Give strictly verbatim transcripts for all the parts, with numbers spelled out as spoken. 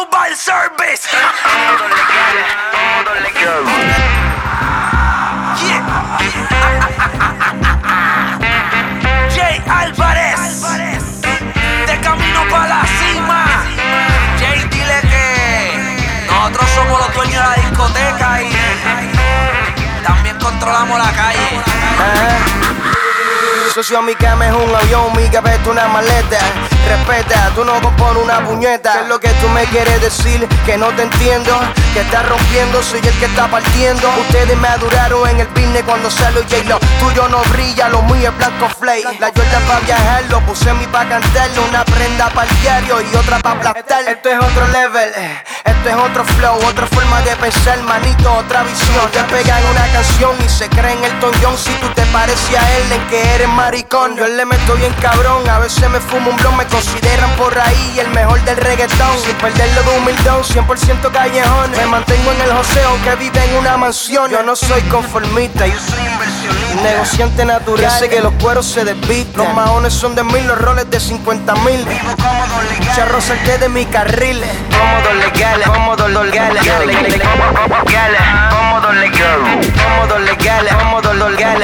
Mobile Service. Yeah. Jay Álvarez, de camino para la cima. Jay, dile que nosotros somos los dueños de la discoteca y también controlamos la calle. Uh-huh. Socio, mi cama es un avión, mi cabeza una maleta. Respeta, tú no compones una puñeta. ¿Qué es lo que tú me quieres decir? Que no te entiendo, que estás rompiendo, soy el que está partiendo. Ustedes me adoraron en el business cuando salió J-Lo. Tuyo no brilla, lo mío es blanco flake. La Jordan pa' viajar, lo puse en mí pa' cantarlo. Una prenda pa' el diario y otra pa' aplastar. Esto es otro level, esto es otro flow, otra forma de pensar, manito, otra visión. Te pegan una canción y se creen el John. Si tú te pareces a él, en que eres maricón. Yo le meto bien cabrón, a veces me fumo un blon. Me consideran por ahí el mejor del reggaetón. Sin perderlo de humildón, cien por ciento callejón. Me mantengo en el joseo, aunque vive en una mansión. Yo no soy conformista, yo soy inversionista. Negociante natural, que sé que los cueros se desvisten. Los maones son de mil, los roles de cincuenta mil. Vivo cómodo legal, charro salté de mi carril. Cómodo legal, cómodo legal, cómodo legal, cómodo legal, cómodo legal, cómodo legal,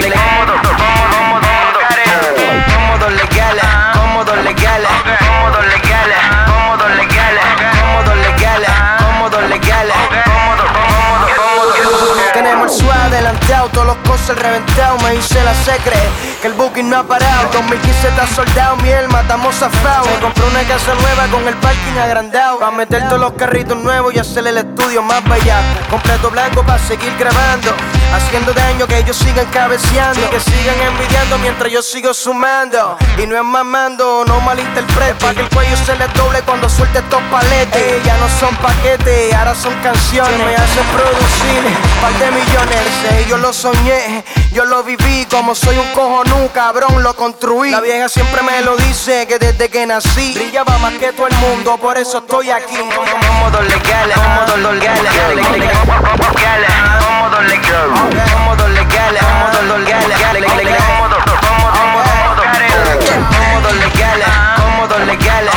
cómodo legal, cómodo legal, cómodo legal, cómodo legal, cómodo legal, cómodo legal, cómodo, cómodo, cómodo. Tenemos el suave adelantado, todos los cosas reventados. Me hice la secre, que el booking no ha parado. El dos mil quince está soldado, miel, matamos zafao. Me compré una casa nueva con el parking agrandado. Pa' meter todos los carritos nuevos y hacerle el estudio más bellaco. Completo blanco pa' seguir grabando, haciendo daño, que ellos sigan cabeceando y que sigan envidiando mientras yo sigo sumando. Y no es mamando, no malinterprete, pa' que el cuello se les doble cuando suelte estos paletes. Ey, ya no son paquetes, ahora son canciones. Me hacen producir par de millones. Ey, yo lo soñé, yo lo viví. Como soy un cojonú, cabrón, lo construí. La vieja siempre me lo dice, que desde que nací brillaba más que todo el mundo, por eso estoy aquí. Cómodo legal, cómodo legal, cómodo legal, cómodo legal, cómodo legal, cómodo legal, cómodo legal, cómodo legal, cómodo legal.